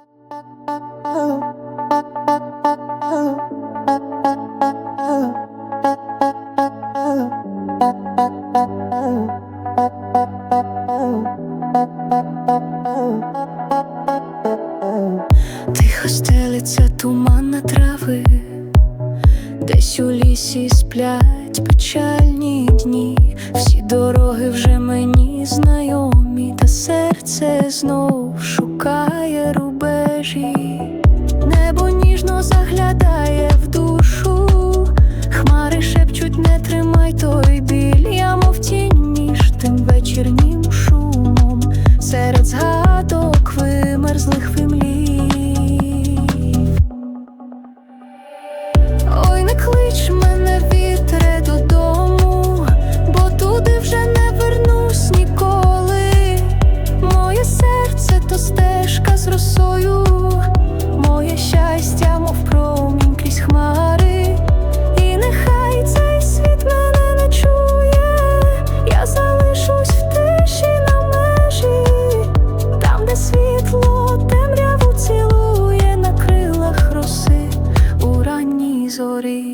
Тихо стелиться туман на трави, десь у лісі сплять печальні дні. Всі дороги вже мені знайомі, та серце знов шукає рубежі. Небо ніжно заглядає в душу, хмари шепчуть: не тримай той біль. Я мов тінь між тим вечірнім шумом, серед згадок вимерзлих вимлів. Ой, не клич мене, вітре, додому, бо туди вже не вернусь ніколи. Моє серце то стежка з росою, моє щастя, мов промінь крізь хмари. І нехай цей світ мене не чує, я залишусь в тиші на межі, там, де світло темряву цілує на крилах роси у ранній зорі.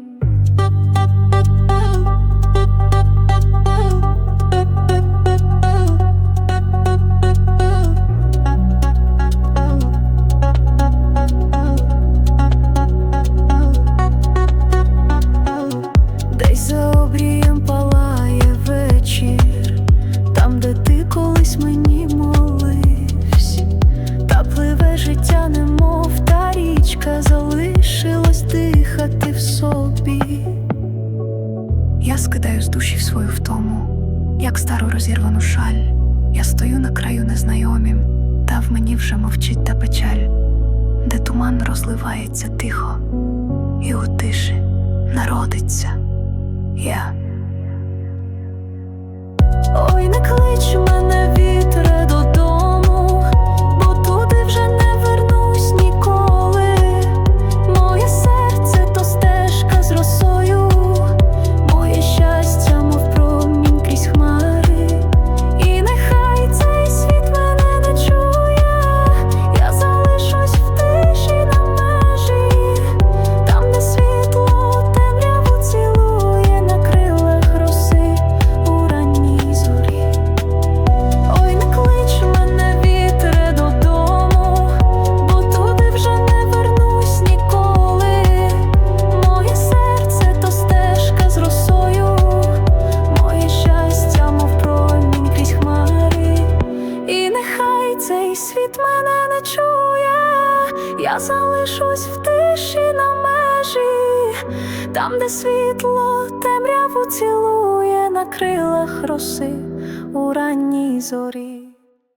Десь за обрієм палає вечір, там, де ти колись мені моливсь. Та пливе життя, немов та річка, залишилось дихати в собі. Я скидаю з душі свою втому, як стару розірвану шаль. Я стою на краю незнайомім, та в мені вже мовчить та печаль, де туман розливається тихо, і у тиші народиться я. Ой, не клич мене, вітре, додому, бо туди вже не вернусь ніколи. Моє серце то стежка з росою, моє щастя, мов промінь крізь хмари. І нехай цей світ мене не чує, я залишусь в тиші на межі, там, де світло темряву цілує на крилах роси у ранній зорі. Ой, не клич мене, вітре, додому, бо туди вже не вернусь ніколи. Моє серце то стежка з росою, моє щастя, мов промінь крізь хмари. І нехай цей світ мене не чує, я залишусь в тиші на межі, там, де світло темряву цілує на крилах роси у ранній зорі.